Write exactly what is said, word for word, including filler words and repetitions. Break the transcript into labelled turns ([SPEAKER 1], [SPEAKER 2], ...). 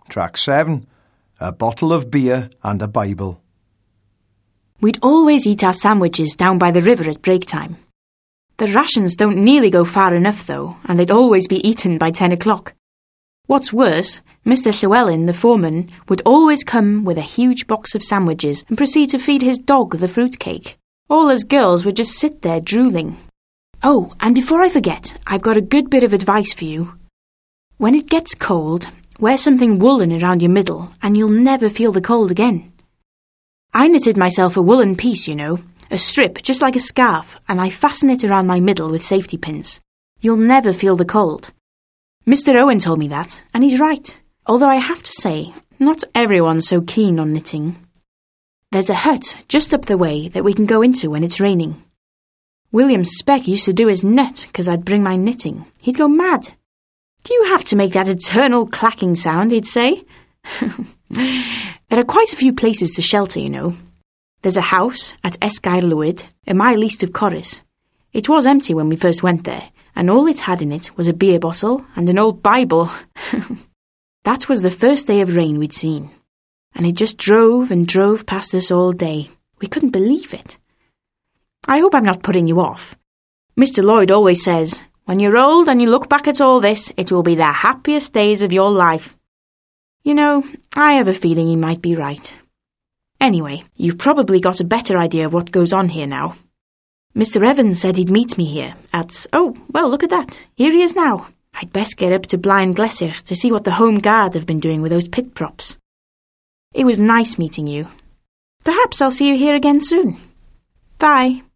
[SPEAKER 1] Track seven. A bottle of beer and a Bible.
[SPEAKER 2] We'd always eat our sandwiches down by the river at break time. The rations don't nearly go far enough, though, and they'd always be eaten by ten o'clock. What's worse, Mister Llewellyn, the foreman, would always come with a huge box of sandwiches and proceed to feed his dog the fruitcake. All us girls would just sit there drooling. Oh, and before I forget, I've got a good bit of advice for you. When it gets cold, wear something woolen around your middle and you'll never feel the cold again. I knitted myself a woolen piece, you know, a strip just like a scarf, and I fasten it around my middle with safety pins. You'll never feel the cold. Mister Owen told me that, and he's right. Although I have to say, not everyone's so keen on knitting. There's a hut just up the way that we can go into when it's raining. William Speck used to do his nut because I'd bring my knitting. He'd go mad. Do you have to make that eternal clacking sound, he'd say. There are quite a few places to shelter, you know. There's a house at Esgair Lwyd, a mile east of Corris. It was empty when we first went there, and all it had in it was a beer bottle and an old Bible. That was the first day of rain we'd seen, and it just drove and drove past us all day. We couldn't believe it. I hope I'm not putting you off. Mister Lloyd always says, when you're old and you look back at all this, it will be the happiest days of your life. You know, I have a feeling he might be right. Anyway, you've probably got a better idea of what goes on here now. Mister Evans said he'd meet me here at... Oh, well, look at that. Here he is now. I'd best get up to Blaen Glesir to see what the Home Guard have been doing with those pit props. It was nice meeting you. Perhaps I'll see you here again soon. Bye.